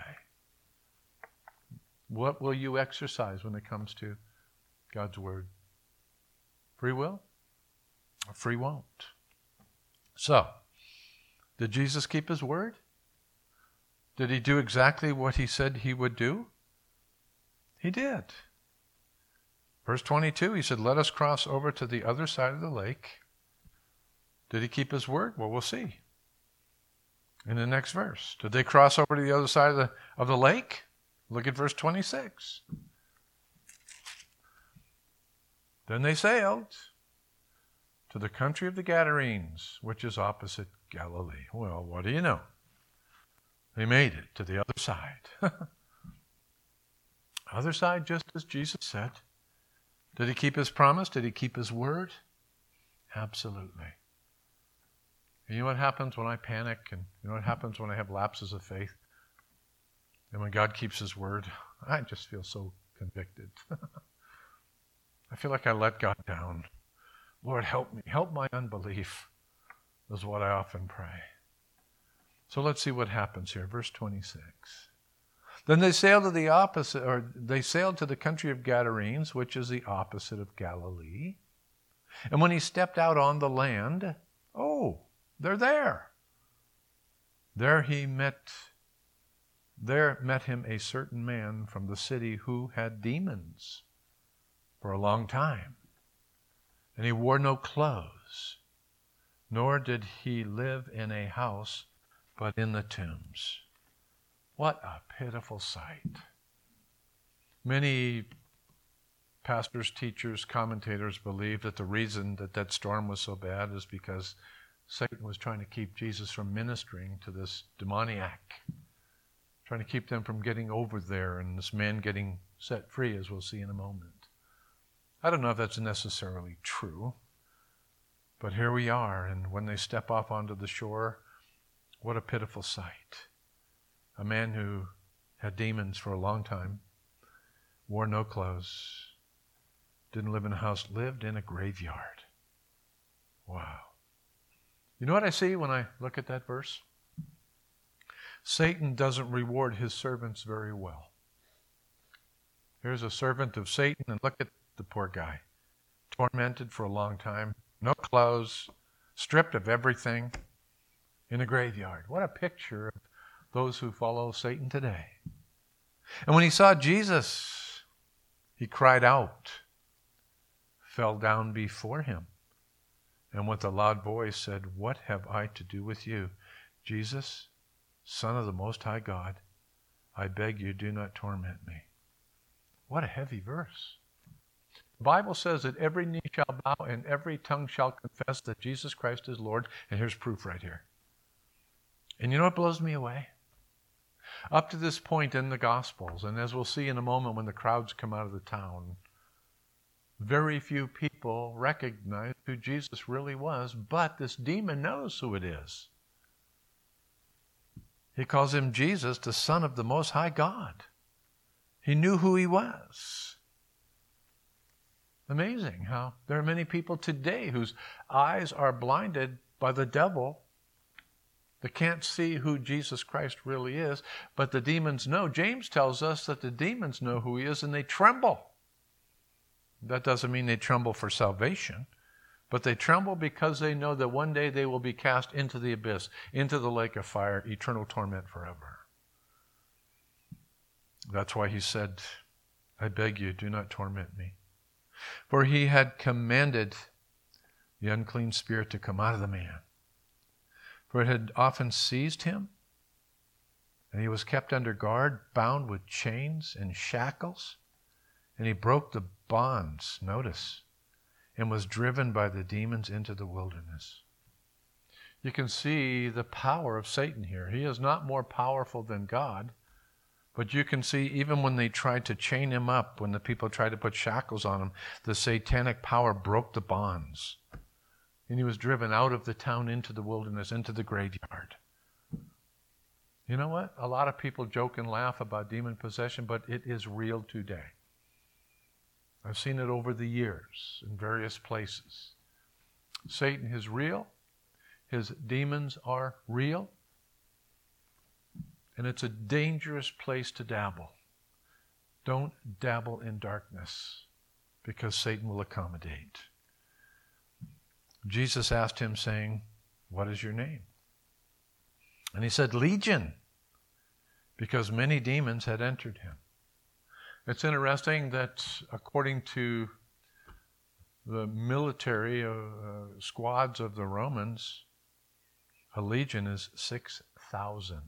What will you exercise when it comes to God's word? Free will or free won't? So, did Jesus keep his word? Did he do exactly what he said he would do? He did. Verse twenty-two, he said, let us cross over to the other side of the lake. Did he keep his word? Well, we'll see. In the next verse. Did they cross over to the other side of the, of the lake? Look at verse twenty-six. Then they sailed to the country of the Gadarenes, which is opposite Galilee. Well, what do you know? They made it to the other side. Other side, just as Jesus said. Did he keep his promise? Did he keep his word? Absolutely. And you know what happens when I panic? And you know what happens when I have lapses of faith? And when God keeps his word, I just feel so convicted. I feel like I let God down. Lord, help me. Help my unbelief, is what I often pray. So let's see what happens here. Verse twenty-six. Then they sailed to the opposite, or they sailed to the country of Gadarenes, which is the opposite of Galilee. And when he stepped out on the land, oh, they're there. There he met, there met him a certain man from the city who had demons for a long time. And he wore no clothes, nor did he live in a house, but in the tombs. What a pitiful sight. Many pastors, teachers, commentators believe that the reason that that storm was so bad is because Satan was trying to keep Jesus from ministering to this demoniac, trying to keep them from getting over there and this man getting set free, as we'll see in a moment. I don't know if that's necessarily true, but here we are, and when they step off onto the shore, what a pitiful sight. A man who had demons for a long time, wore no clothes, didn't live in a house, lived in a graveyard. Wow. You know what I see when I look at that verse? Satan doesn't reward his servants very well. Here's a servant of Satan, and look at the poor guy. Tormented for a long time, no clothes, stripped of everything, in a graveyard. What a picture of those who follow Satan today. And when he saw Jesus, he cried out, fell down before him, and with a loud voice said, what have I to do with you, Jesus, Son of the Most High God? I beg you, do not torment me. What a heavy verse. The Bible says that every knee shall bow and every tongue shall confess that Jesus Christ is Lord. And here's proof right here. And you know what blows me away? Up to this point in the Gospels, and as we'll see in a moment when the crowds come out of the town, very few people recognize who Jesus really was, but this demon knows who it is. He calls him Jesus, the Son of the Most High God. He knew who he was. Amazing how there are many people today whose eyes are blinded by the devil. They can't see who Jesus Christ really is, but the demons know. James tells us that the demons know who he is and they tremble. That doesn't mean they tremble for salvation, but they tremble because they know that one day they will be cast into the abyss, into the lake of fire, eternal torment forever. That's why he said, I beg you, do not torment me. For he had commanded the unclean spirit to come out of the man. For it had often seized him, and he was kept under guard, bound with chains and shackles, and he broke the bonds, notice, and was driven by the demons into the wilderness. You can see the power of Satan here. He is not more powerful than God, but you can see even when they tried to chain him up, when the people tried to put shackles on him, the satanic power broke the bonds. And he was driven out of the town into the wilderness, into the graveyard. You know what? A lot of people joke and laugh about demon possession, but it is real today. I've seen it over the years in various places. Satan is real. His demons are real. And it's a dangerous place to dabble. Don't dabble in darkness because Satan will accommodate. Jesus asked him, saying, what is your name? And he said, Legion, because many demons had entered him. It's interesting that according to the military uh, uh, squads of the Romans, a legion is six thousand.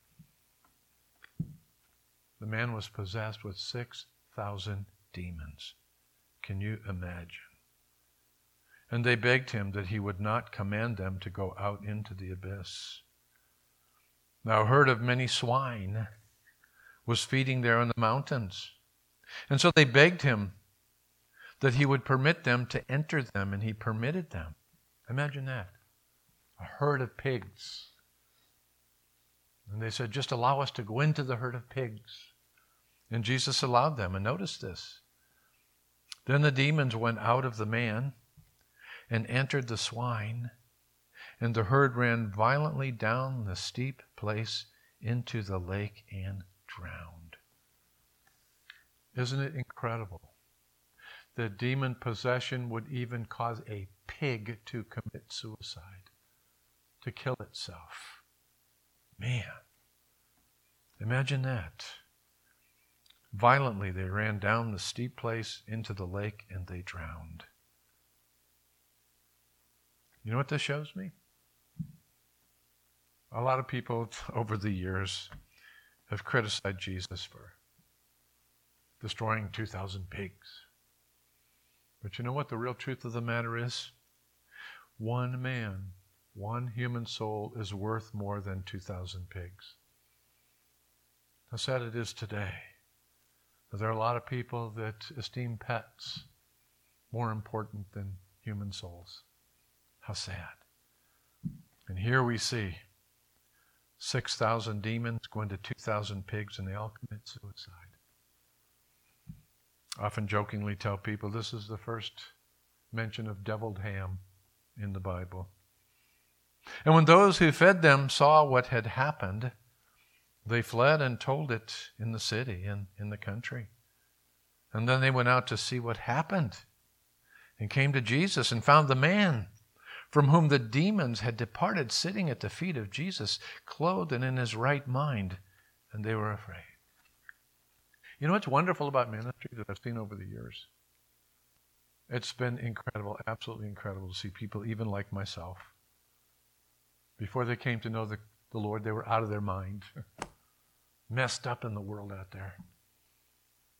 The man was possessed with six thousand demons. Can you imagine? And they begged him that he would not command them to go out into the abyss. Now a herd of many swine was feeding there on the mountains. And so they begged him that he would permit them to enter them, and he permitted them. Imagine that. A herd of pigs. And they said, just allow us to go into the herd of pigs. And Jesus allowed them. And notice this. Then the demons went out of the man and entered the swine, and the herd ran violently down the steep place into the lake and drowned. Isn't it incredible that demon possession would even cause a pig to commit suicide, to kill itself? Man, imagine that. Violently they ran down the steep place into the lake and they drowned. You know what this shows me? A lot of people over the years have criticized Jesus for destroying two thousand pigs. But you know what the real truth of the matter is? One man, one human soul is worth more than two thousand pigs. How sad it is today. There are a lot of people that esteem pets more important than human souls. How sad. And here we see six thousand demons going to two thousand pigs, and they all commit suicide. I often jokingly tell people this is the first mention of deviled ham in the Bible. And when those who fed them saw what had happened, they fled and told it in the city and in the country. And then they went out to see what happened and came to Jesus and found the man from whom the demons had departed sitting at the feet of Jesus, clothed and in his right mind, and they were afraid. You know what's wonderful about ministry that I've seen over the years? It's been incredible, absolutely incredible to see people even like myself. Before they came to know the, the Lord, they were out of their mind, messed up in the world out there.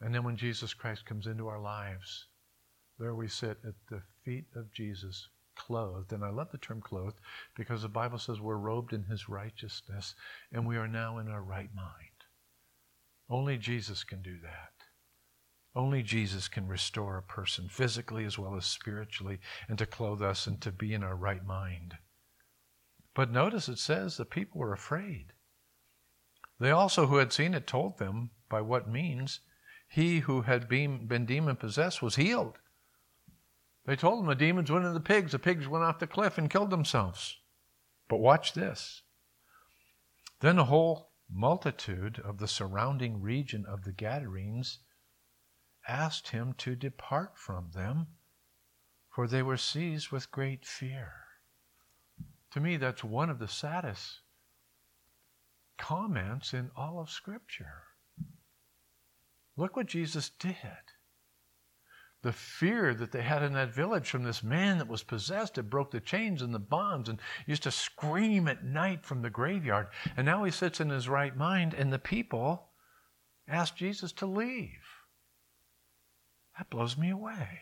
And then when Jesus Christ comes into our lives, there we sit at the feet of Jesus, clothed. And I love the term clothed because the Bible says we're robed in his righteousness and we are now in our right mind. Only Jesus can do that. Only Jesus can restore a person physically as well as spiritually and to clothe us and to be in our right mind. But notice it says the people were afraid. They also who had seen it told them by what means he who had been, been demon-possessed was healed. They told him the demons went into the pigs. The pigs went off the cliff and killed themselves. But watch this. Then the whole multitude of the surrounding region of the Gadarenes asked him to depart from them, for they were seized with great fear. To me, that's one of the saddest comments in all of Scripture. Look what Jesus did. The fear that they had in that village from this man that was possessed, it broke the chains and the bonds and used to scream at night from the graveyard. And now he sits in his right mind and the people ask Jesus to leave. That blows me away.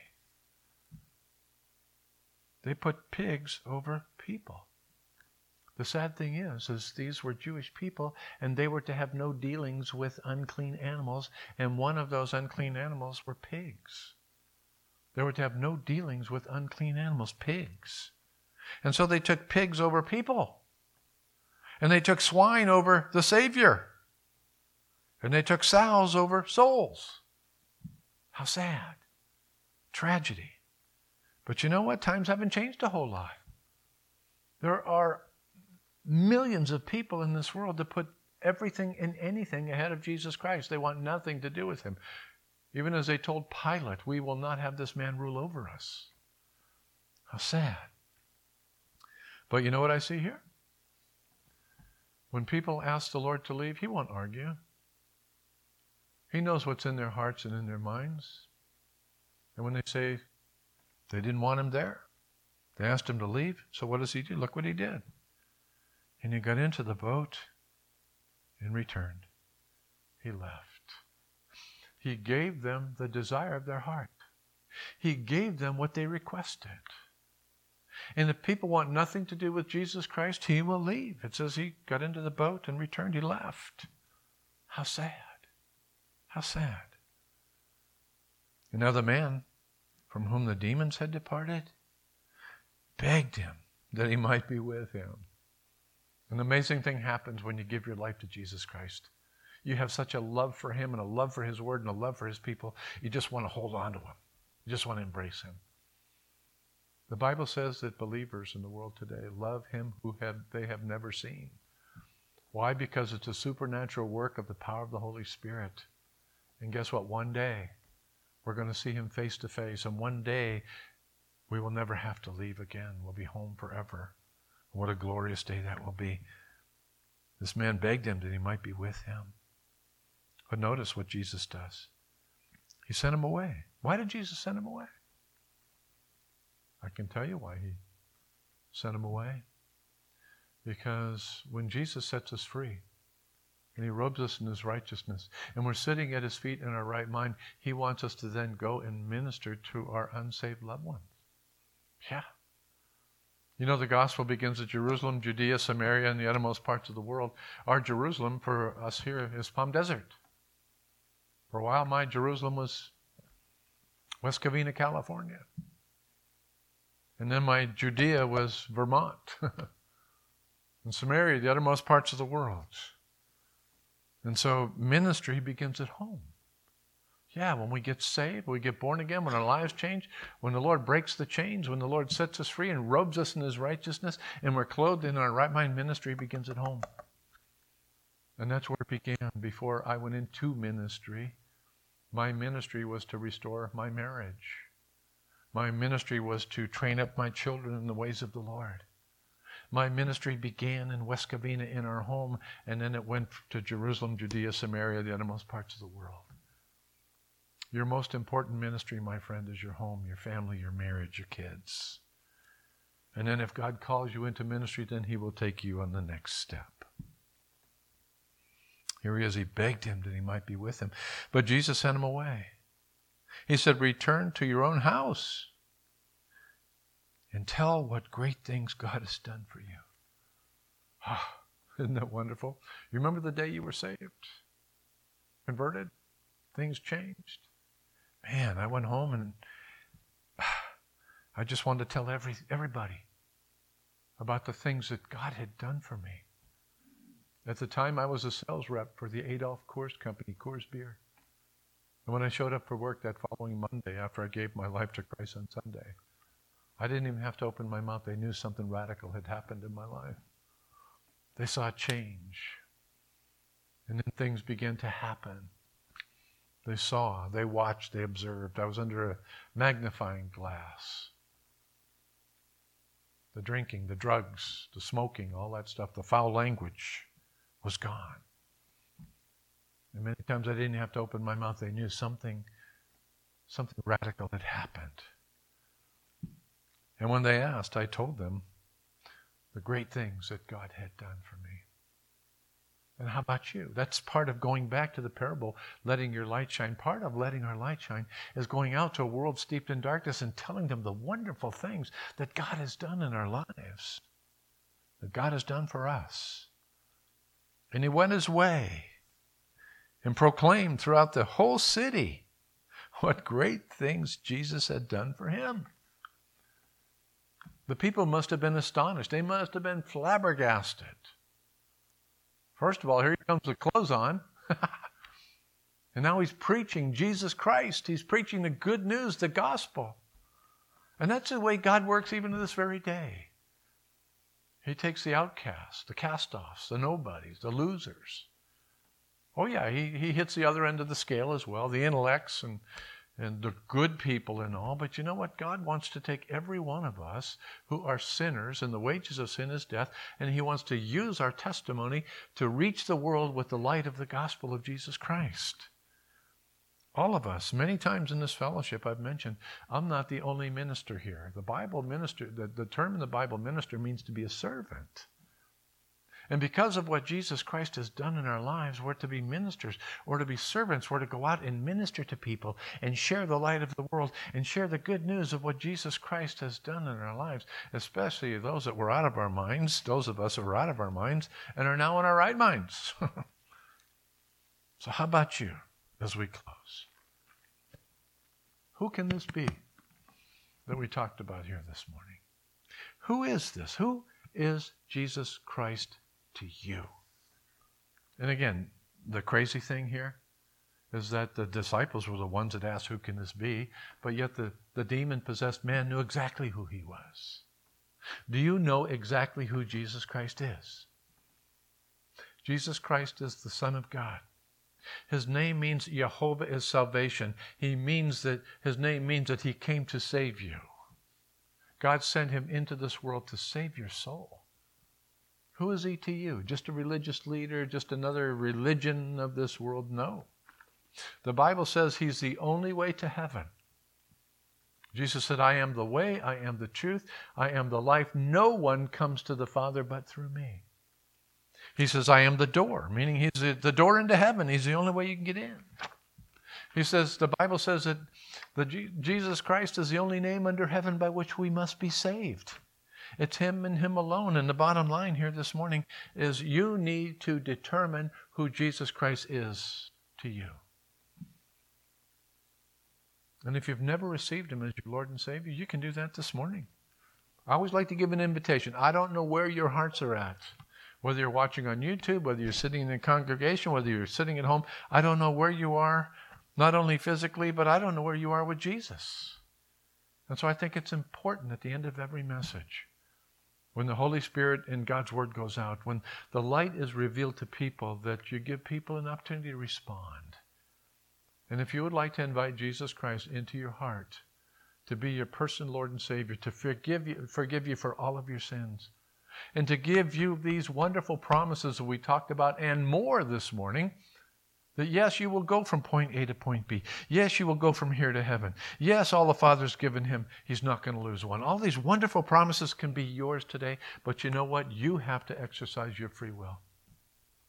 They put pigs over people. The sad thing is, is these were Jewish people and they were to have no dealings with unclean animals, and one of those unclean animals were pigs. They were to have no dealings with unclean animals, pigs. And so they took pigs over people. And they took swine over the Savior. And they took sows over souls. How sad. Tragedy. But you know what? Times haven't changed a whole lot. There are millions of people in this world that put everything and anything ahead of Jesus Christ. They want nothing to do with him. Even as they told Pilate, we will not have this man rule over us. How sad. But you know what I see here? When people ask the Lord to leave, he won't argue. He knows what's in their hearts and in their minds. And when they say they didn't want him there, they asked him to leave, so what does he do? Look what he did. And he got into the boat and returned. He left. He gave them the desire of their heart. He gave them what they requested. And if people want nothing to do with Jesus Christ, he will leave. It says he got into the boat and returned. He left. How sad. How sad. And now the man from whom the demons had departed begged him that he might be with him. An amazing thing happens when you give your life to Jesus Christ. You have such a love for him and a love for his word and a love for his people. You just want to hold on to him. You just want to embrace him. The Bible says that believers in the world today love him who have, they have never seen. Why? Because it's a supernatural work of the power of the Holy Spirit. And guess what? One day we're going to see him face to face. And one day we will never have to leave again. We'll be home forever. What a glorious day that will be. This man begged him that he might be with him. But notice what Jesus does. He sent him away. Why did Jesus send him away? I can tell you why he sent him away. Because when Jesus sets us free, and he robes us in his righteousness, and we're sitting at his feet in our right mind, he wants us to then go and minister to our unsaved loved ones. Yeah. You know, the gospel begins at Jerusalem, Judea, Samaria, and the uttermost parts of the world. Our Jerusalem for us here is Palm Desert. For a while, my Jerusalem was West Covina, California. And then my Judea was Vermont. And Samaria, the uttermost parts of the world. And so ministry begins at home. Yeah, when we get saved, we get born again, when our lives change, when the Lord breaks the chains, when the Lord sets us free and robes us in his righteousness, and we're clothed in our right mind, ministry begins at home. And that's where it began. Before I went into ministry, my ministry was to restore my marriage. My ministry was to train up my children in the ways of the Lord. My ministry began in West Covina in our home, and then it went to Jerusalem, Judea, Samaria, the uttermost parts of the world. Your most important ministry, my friend, is your home, your family, your marriage, your kids. And then if God calls you into ministry, then he will take you on the next step. Here he is. He begged him that he might be with him. But Jesus sent him away. He said, return to your own house and tell what great things God has done for you. Ah, isn't that wonderful? You remember the day you were saved? Converted? Things changed. Man, I went home and I just wanted to tell every everybody about the things that God had done for me. At the time, I was a sales rep for the Adolf Coors Company, Coors Beer. And when I showed up for work that following Monday after I gave my life to Christ on Sunday, I didn't even have to open my mouth. They knew something radical had happened in my life. They saw a change. And then things began to happen. They saw, they watched, they observed. I was under a magnifying glass. The drinking, the drugs, the smoking, all that stuff, the foul language was gone. And many times I didn't have to open my mouth. They knew something, something radical had happened. And when they asked, I told them the great things that God had done for me. And how about you? That's part of going back to the parable, letting your light shine. Part of letting our light shine is going out to a world steeped in darkness and telling them the wonderful things that God has done in our lives, that God has done for us. And he went his way and proclaimed throughout the whole city what great things Jesus had done for him. The people must have been astonished. They must have been flabbergasted. First of all, here he comes with clothes on. And now he's preaching Jesus Christ. He's preaching the good news, the gospel. And that's the way God works even to this very day. He takes the outcasts, the cast-offs, the nobodies, the losers. Oh yeah, he, he hits the other end of the scale as well, the intellects and, and the good people and all. But you know what? God wants to take every one of us who are sinners, and the wages of sin is death, and he wants to use our testimony to reach the world with the light of the gospel of Jesus Christ. All of us, many times in this fellowship I've mentioned, I'm not the only minister here. The Bible minister, the, the term in the Bible minister means to be a servant. And because of what Jesus Christ has done in our lives, we're to be ministers, or to be servants. We're to go out and minister to people and share the light of the world and share the good news of what Jesus Christ has done in our lives, especially those that were out of our minds, those of us who are out of our minds and are now in our right minds. So how about you as we close? Who can this be that we talked about here this morning? Who is this? Who is Jesus Christ to you? And again, the crazy thing here is that the disciples were the ones that asked, who can this be? But yet the, the demon-possessed man knew exactly who he was. Do you know exactly who Jesus Christ is? Jesus Christ is the Son of God. His name means Jehovah is salvation. He means that his name means that he came to save you. God sent him into this world to save your soul. Who is he to you? Just a religious leader? Just another religion of this world? No. The Bible says he's the only way to heaven. Jesus said, I am the way, I am the truth, I am the life. No one comes to the Father but through me. He says, I am the door, meaning he's the door into heaven. He's the only way you can get in. He says, the Bible says that the Jesus Christ is the only name under heaven by which we must be saved. It's him and him alone. And the bottom line here this morning is you need to determine who Jesus Christ is to you. And if you've never received him as your Lord and Savior, you can do that this morning. I always like to give an invitation. I don't know where your hearts are at. Whether you're watching on YouTube, whether you're sitting in a congregation, whether you're sitting at home, I don't know where you are, not only physically, but I don't know where you are with Jesus. And so I think it's important at the end of every message, when the Holy Spirit and God's Word goes out, when the light is revealed to people, that you give people an opportunity to respond. And if you would like to invite Jesus Christ into your heart, to be your personal Lord and Savior, to forgive you, forgive you for all of your sins, and to give you these wonderful promises that we talked about and more this morning, that yes, you will go from point A to point B. Yes, you will go from here to heaven. Yes, all the Father's given him, he's not going to lose one. All these wonderful promises can be yours today, but you know what? You have to exercise your free will.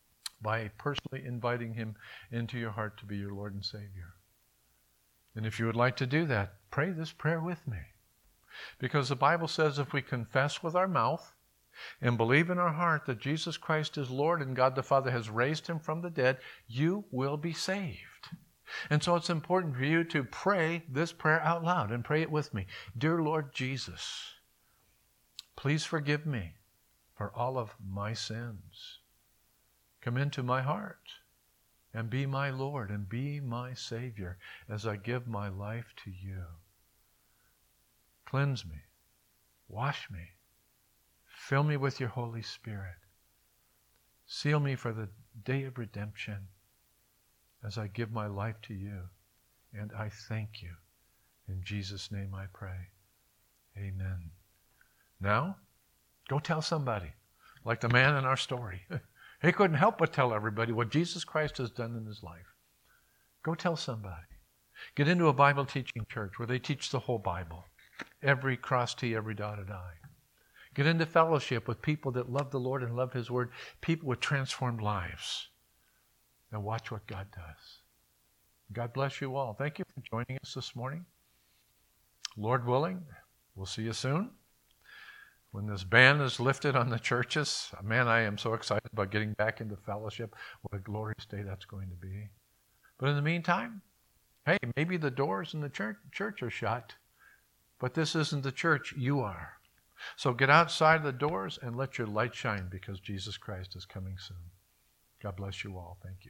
by personally inviting him into your heart to be your Lord and Savior. And if you would like to do that, pray this prayer with me. Because the Bible says if we confess with our mouth and believe in our heart that Jesus Christ is Lord and God the Father has raised him from the dead, you will be saved. And so it's important for you to pray this prayer out loud and pray it with me. Dear Lord Jesus, please forgive me for all of my sins. Come into my heart and be my Lord and be my Savior as I give my life to you. Cleanse me, wash me, fill me with your Holy Spirit. Seal me for the day of redemption as I give my life to you. And I thank you. In Jesus' name I pray. Amen. Now, go tell somebody, like the man in our story. He couldn't help but tell everybody what Jesus Christ has done in his life. Go tell somebody. Get into a Bible teaching church where they teach the whole Bible. Every cross T, every dotted I. Get into fellowship with people that love the Lord and love his word. People with transformed lives. And watch what God does. God bless you all. Thank you for joining us this morning. Lord willing, we'll see you soon. When this ban is lifted on the churches, man, I am so excited about getting back into fellowship. What a glorious day that's going to be. But in the meantime, hey, maybe the doors in the church, church are shut, but this isn't the church, you are. So get outside the doors and let your light shine because Jesus Christ is coming soon. God bless you all. Thank you.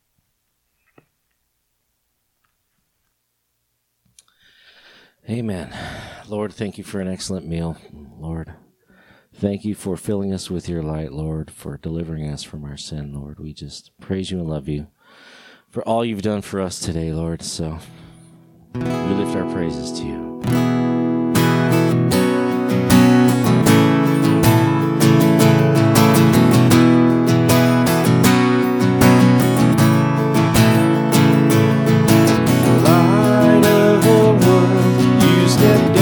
Amen. Lord, thank you for an excellent meal, Lord. Thank you for filling us with your light, Lord, for delivering us from our sin, Lord. We just praise you and love you for all you've done for us today, Lord. So we lift our praises to you. Light of the world, you stepped